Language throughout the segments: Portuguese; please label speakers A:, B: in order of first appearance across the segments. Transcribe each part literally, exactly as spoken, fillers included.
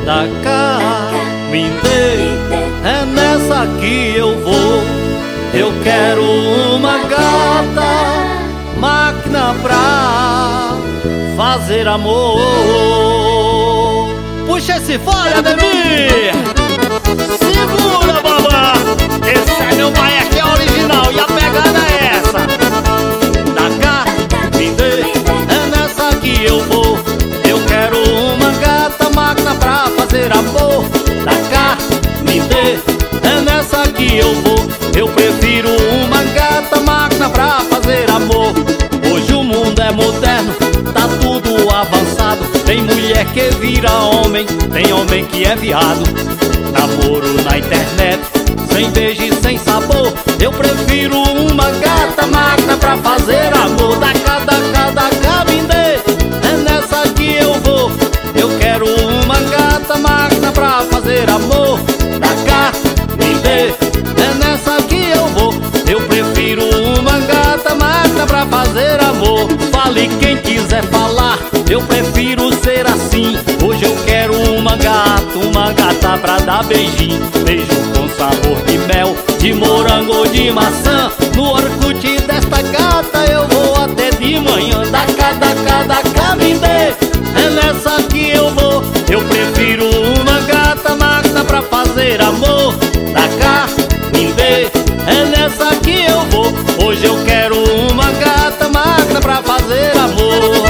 A: da cá, me dê, é nessa que eu vou. Eu quero uma gata, máquina pra fazer amor. Puxa esse fora, Ademir! Segura, babá! Esse é meu pai aqui, é original, e a pegada é essa. Da cá, me dê, é nessa que eu vou. Eu quero uma gata, máquina pra fazer amor. Da cá, me dê, é nessa que eu vou. Eu prefiro uma gata, máquina pra fazer amor. Hoje o mundo é moderno, tá tudo avançado. Tem mulher que vira homem, tem homem que é viado. Namoro na internet, sem beijo e sem sabor. Eu prefiro uma gata, máquina pra fazer amor. Da cá, da cá, da cá, me dê, é nessa que eu vou. Eu quero uma gata, máquina pra fazer amor. Da cá, me dê, é nessa que eu vou. Eu prefiro uma gata, máquina pra fazer amor. Fale quem quiser falar, eu prefiro ser assim. Hoje eu quero uma gata, uma gata pra dar beijinho. Beijo com sabor de mel, de morango ou de maçã. No Orkut desta gata eu vou até de manhã. Da cá, da cá, da cá, me dê, é nessa que eu vou. Eu prefiro uma gata, máquina pra fazer amor. Da cá, me dê, é nessa que eu vou. Hoje eu quero uma gata, máquina pra fazer amor.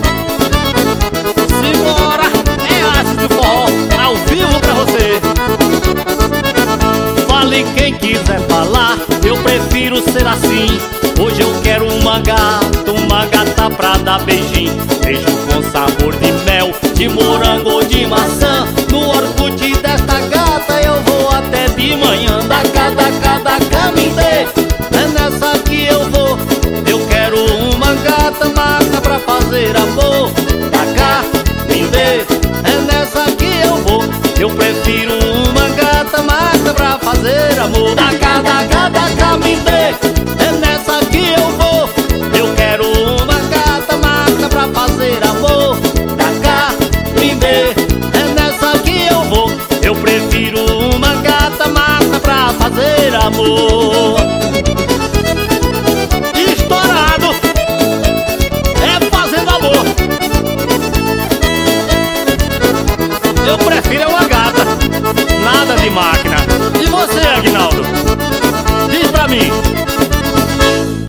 A: Simbora, é ácido forró, ao vivo pra você. Fale quem quiser falar, eu prefiro ser assim. Hoje eu quero uma gata, uma gata pra dar beijinho. Beijo com sabor de mel, de morango ou de maçã. No Orkut desta gata eu vou até de manhã. Da cá, da cá, da cá, me dê,